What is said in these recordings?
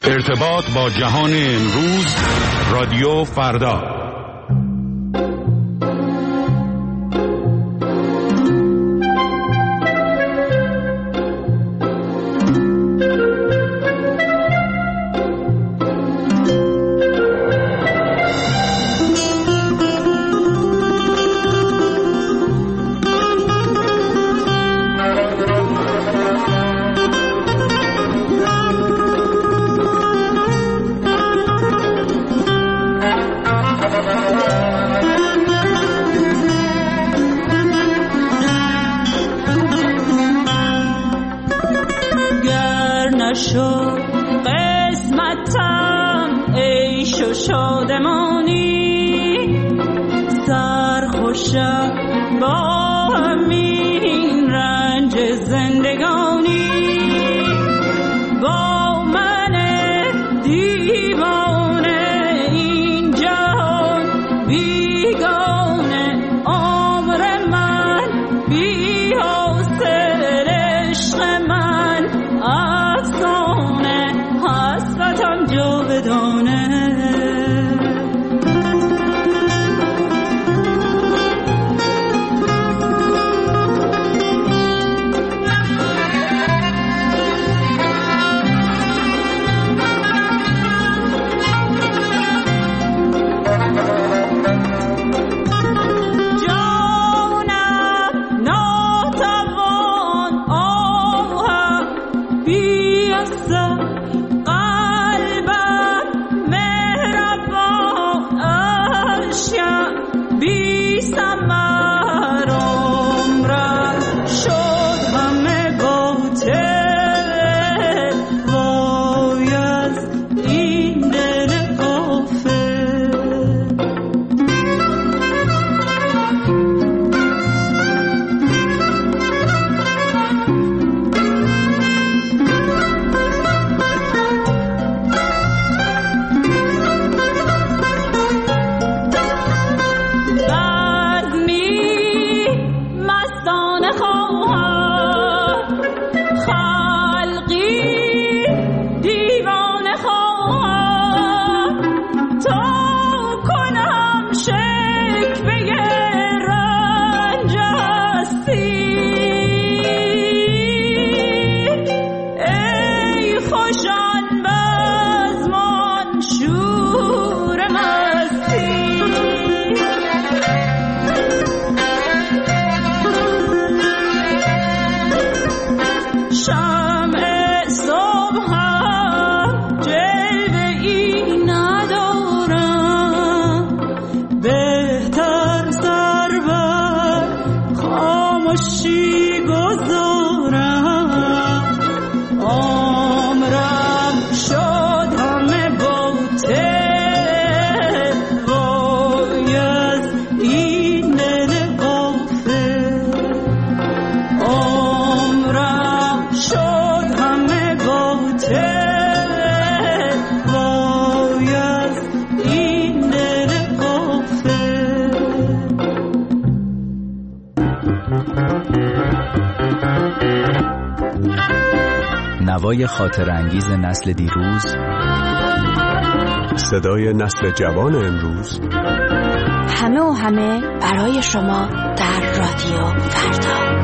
ارتباط با جهان امروز، رادیو فردا. نوای خاطرانگیز نسل دیروز، صدای نسل جوان امروز، همه برای شما در رادیو فردا.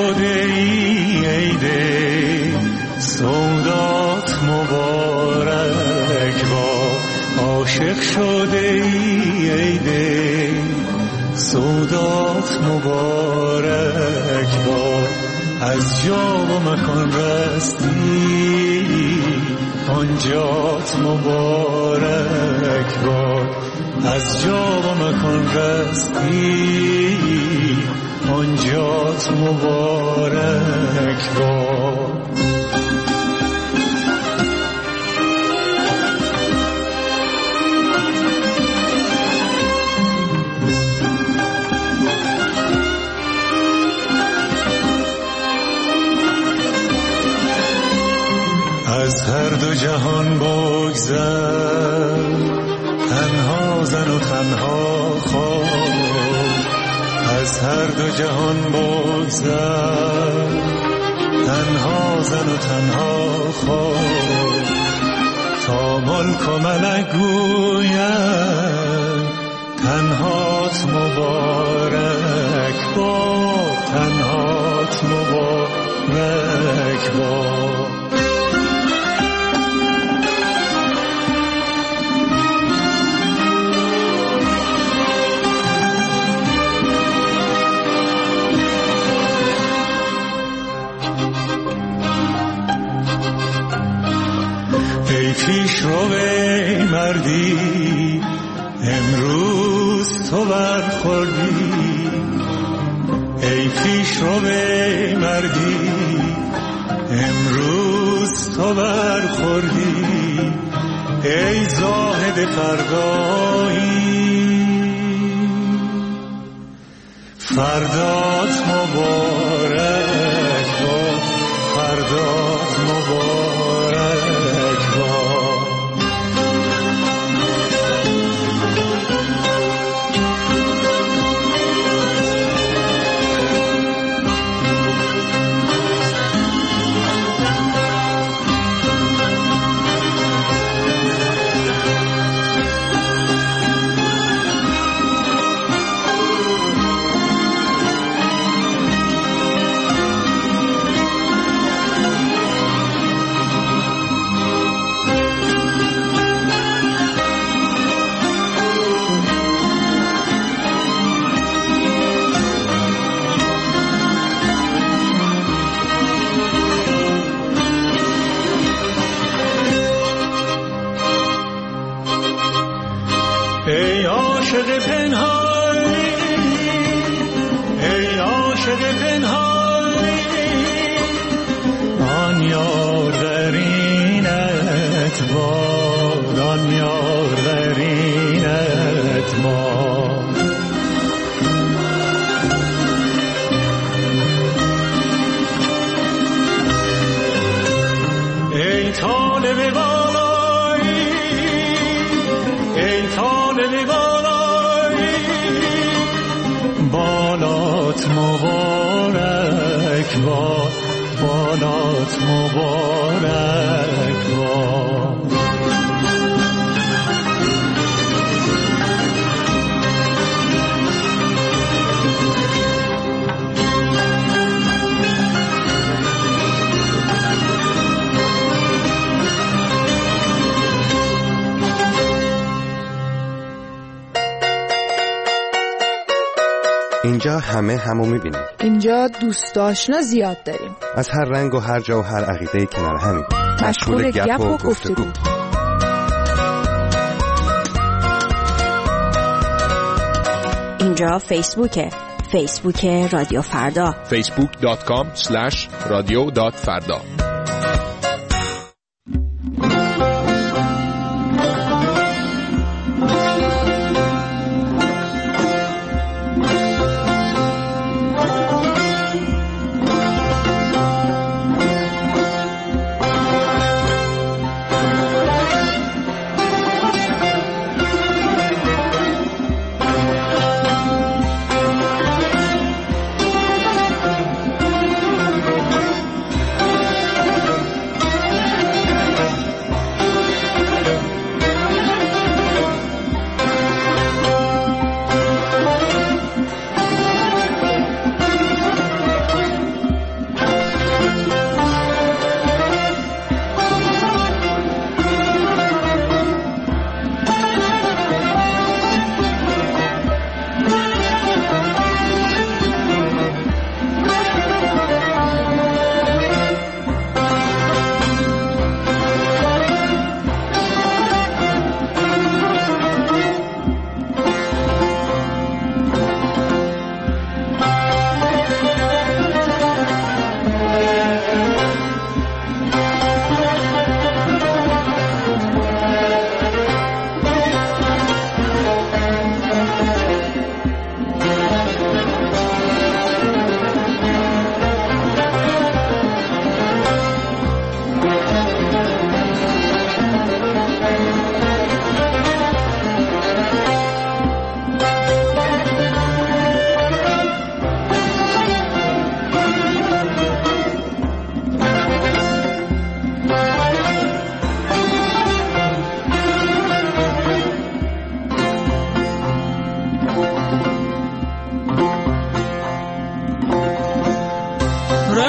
شده ای دل سودات مبارک با عاشق شده ای دل سودات مبارک با از جا و مکان رستی آنجات مبارک با از جا و مکان رستی آنجات مبارک با از هر دو جهان بگذر تنها زن و تنها خواب از هر دو جهان بگذر تنها زن و تنها خواب تا ملک و ملک گوید تنهات مبارک با تنهات مبارک با پیش رو به مردی امروز تو برخوردی ای پیش رو به مردی امروز تو برخوردی ای زاهد فردایی فردات مبارک با فردات مبارک با ای عاشق پنهانی ای عاشق پنهانی آن یار درینت باد آن یار درینت باد ای طالب بالایی ای طالب بالایی بالات مبارک باد بالات مبارک باد اینجا همه همو میبینیم. اینجا دوست آشنا زیاد داریم. از هر رنگ و هر جا و هر عقیده کنار همیم. مشغول گپ و گفتگو. اینجا فیسبوک رادیو فردا facebook.com/radio.farda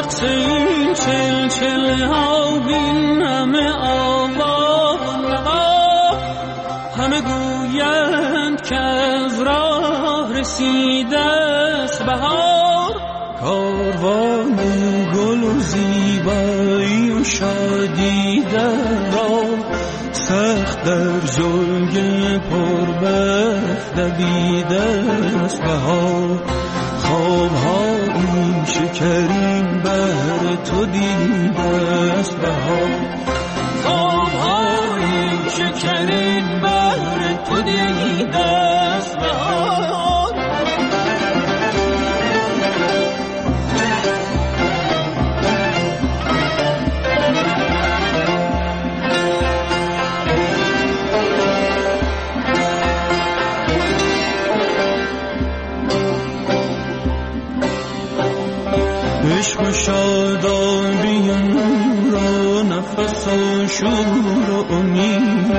رقص این چل ها بین همه آوا و نوا، همه گویند که از راه رسیده است بهار. کاروان گل و زیبایی و شادی در راه، سخت در جلگه پربرف دویده است بهار. خواب‌ها این شکرین بهر تو دیده است بهار. خواب‌ها این شکرین بهر تو دیده است بهار. عشق و شادابی و نور و نفس و شور و امید،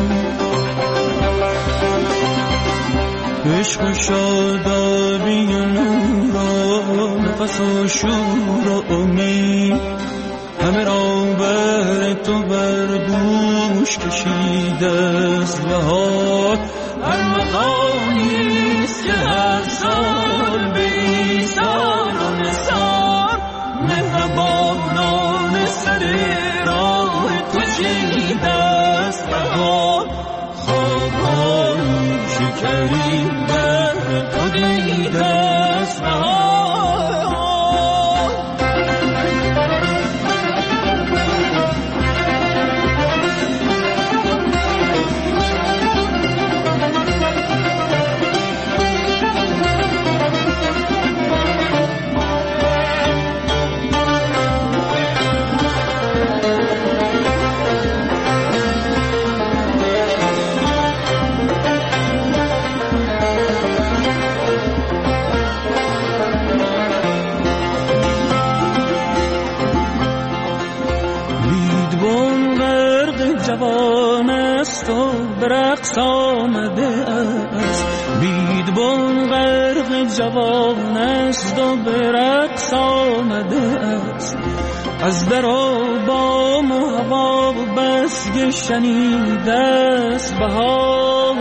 عشق و شادابی و نور و نفس و شور و امید، همه را بر تو بر دوش کشیده است بهار. هر مقامیست که هر سال به ایثار و نثار، مهربانان سر راه تو چیده است بهار. خواب‌های شکرین بر تو دیده است بهار. جوان است و به رقص آمده است، بیدبان غرق جوان است و به رقص آمده است. از در و بام و هوا بس شنیده است بهار.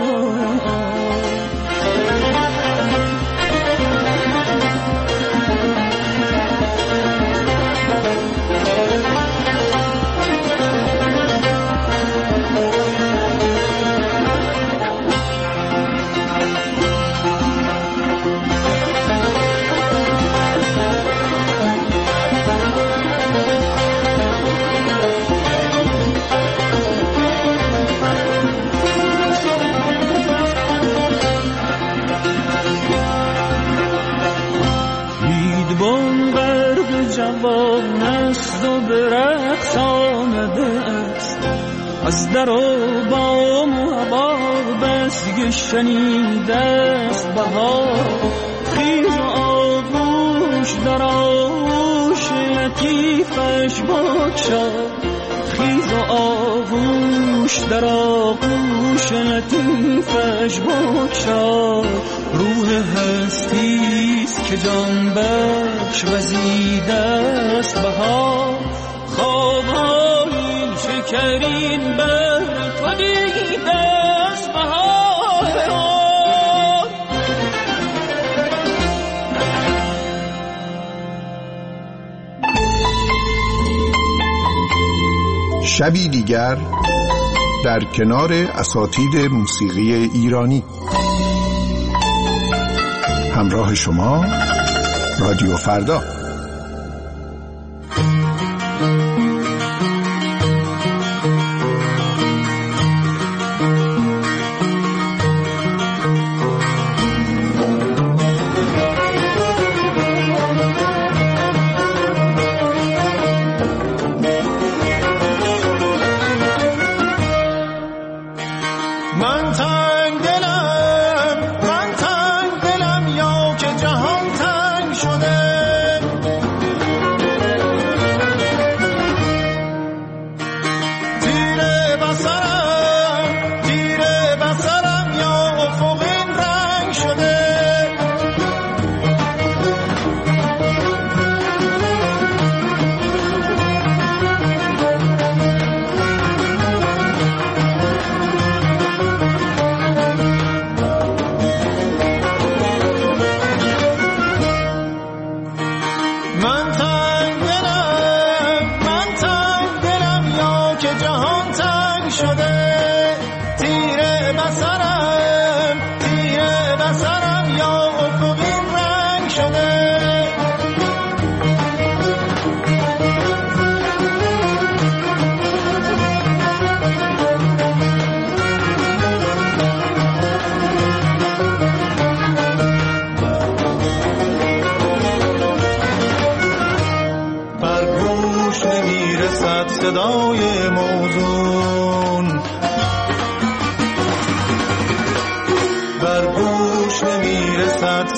جوان است و به رقص آمده است. از در و بام و هوا بس شنیده است بهار. خیز و آغوش در آغوش لطیفش بگشا، خیز و آغوش در آغوش لطیفش بگشا. روح هستیست که جان بخش وزیده است بهار. خواب‌های شکرین بر تو دیده است بهار. شبی دیگر در کنار اساتید موسیقی ایرانی. همراه شما رادیو فردا.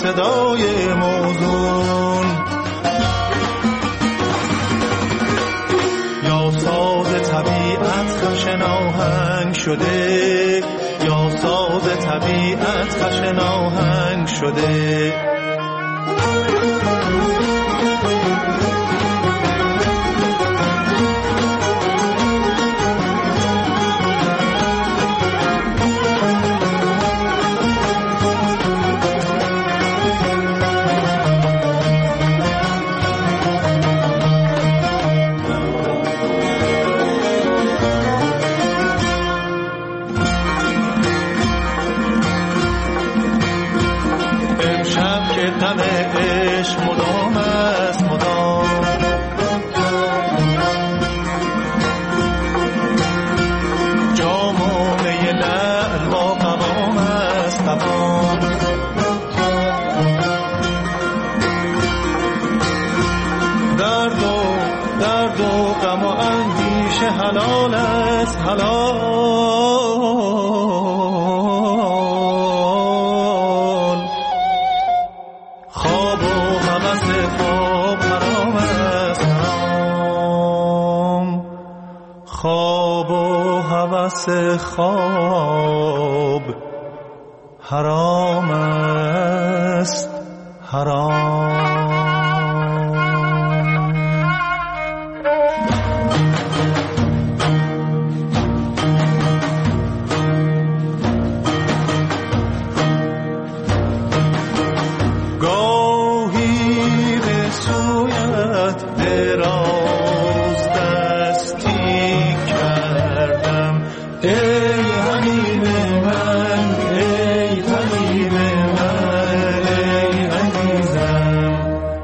صدای موزون، یا ساز طبیعت خشن آهنگ شده، یا ساز طبیعت خشن آهنگ شده. دم عشق مدام است مدام، جام و می لعل با قوام است قوام. درد و غم و اندیشه حلال است حلال. خواب و هوس خواب حرام است حرام. گاهی به سویت دراز دستی کردم، ای حبیب من، ای طبیب من، ای عزیزم.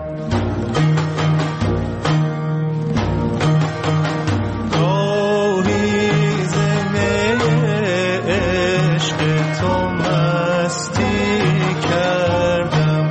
گاهی ز می عشق تو مستی کردم،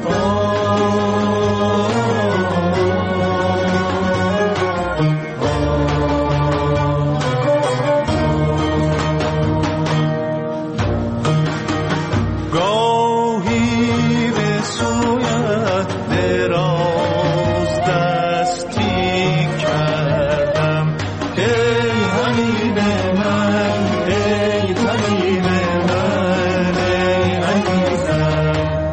گاهی به سویت دراز دستی کردم، ای حبیب من، ای طبیب من، ای عزیزم.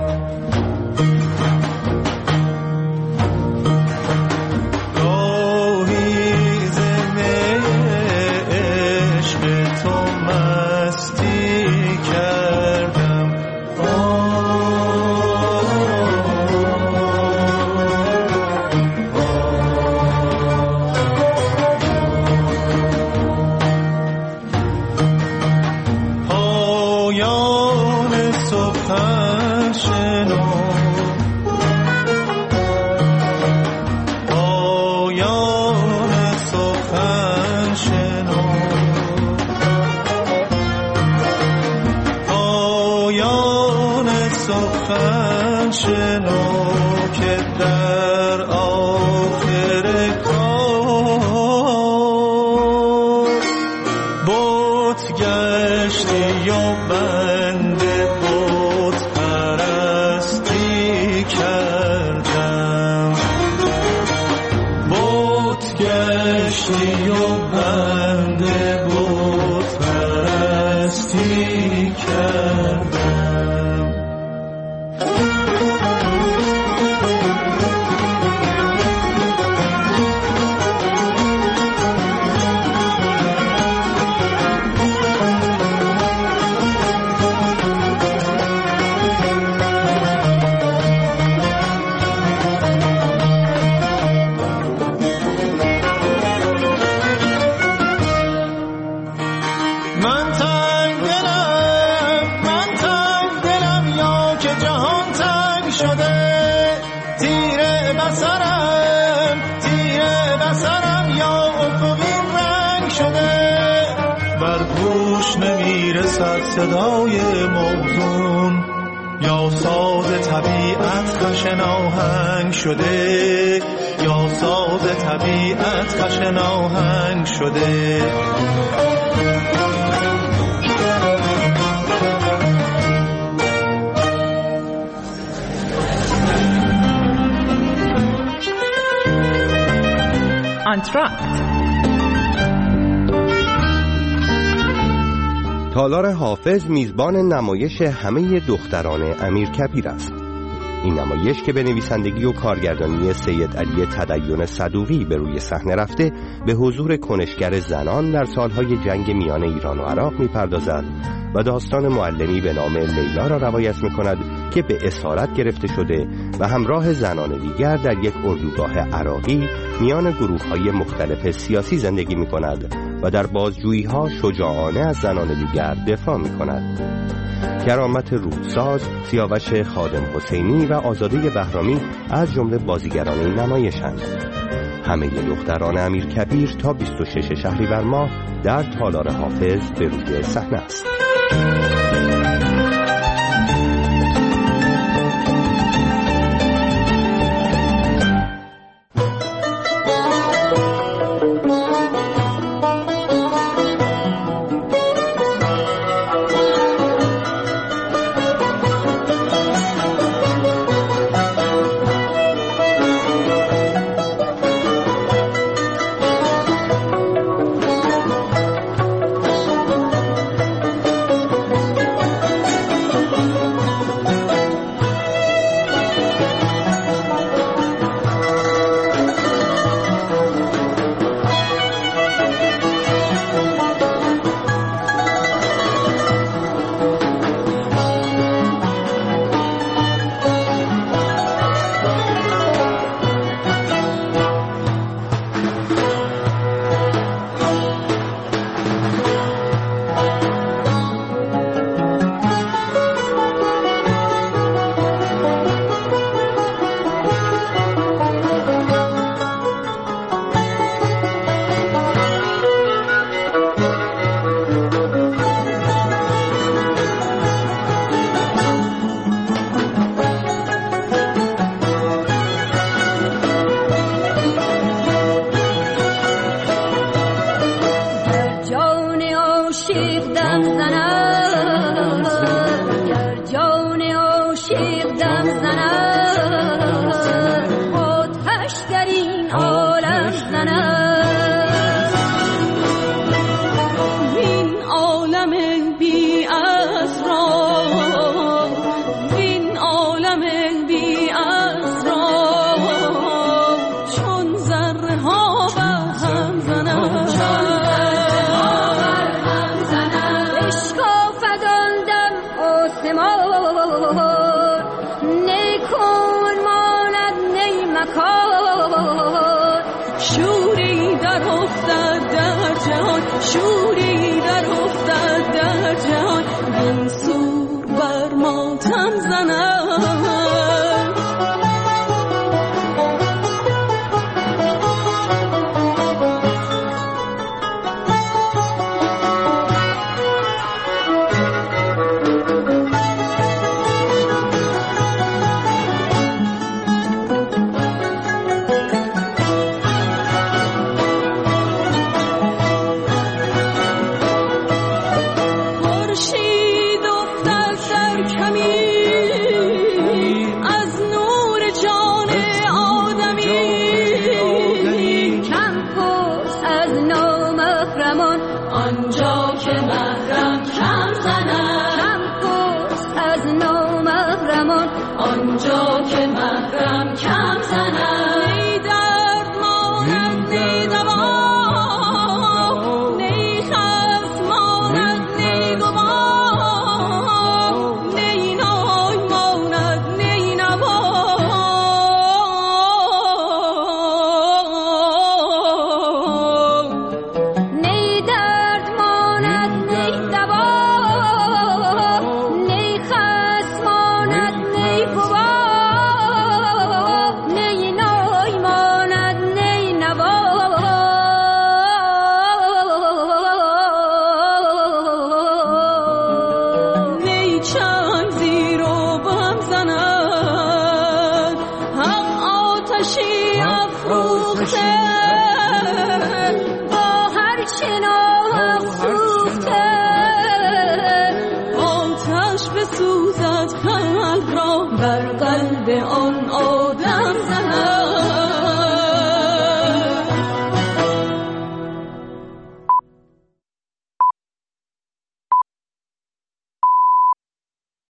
گاهی ز می عشق تو مستی کردم، پایان سخن شنو، پایان سخن شنو، پایان سخن شنو که در آخر کار بت گشتی و بنده بت پرستی کردم، بت گشتی و بنده بت پرستی کردم. من تنگ دلم یا که جهان تنگ شده، تیره بصرم یا افقین رنگ شده. بر گوش نمیرسد صدای موزون، یا ساز طبیعت خشن آهنگ شده، یا ساز طبیعت خشن آهنگ شده. آنتراکت. تالار حافظ میزبان نمایش همه دختران امیرکبیر است. این نمایش که به نویسندگی و کارگردانی سید علی تدین صدوقی به روی صحنه رفته، به حضور کنشگر زنان در سالهای جنگ میان ایران و عراق میپردازد و داستان معلمی به نام لیلا را روایت میکند که به اسارت گرفته شده و همراه زنان دیگر در یک اردوگاه عراقی میان گروه‌های مختلف سیاسی زندگی میکند و در بازجویی‌ها شجاعانه از زنان دیگر دفاع میکند. کرامت رودساز، سیاوش خادم حسینی و آزاده بهرامی از جمله بازیگران این نمایش‌اند. همه دختران امیرکبیر تا 26 شهریور ماه در تالار حافظ به روی صحنه است. شوری در افتاد در جهان، این سور بر ماتم زند. آنجا که محرم کم زند، نی درد ماند نی دوا، نی خست ماند نی گوا، نی نای ماند نی نوا. نی درد ماند نی دوا، نی خست ماند نی گوا، نی نای ماند نی نوا. نی چند زیر و بم زند، هم آتشی افروخته، با هر چنا افروخته، آتش بسوزد قلب را، بر قلب آن آدم زند.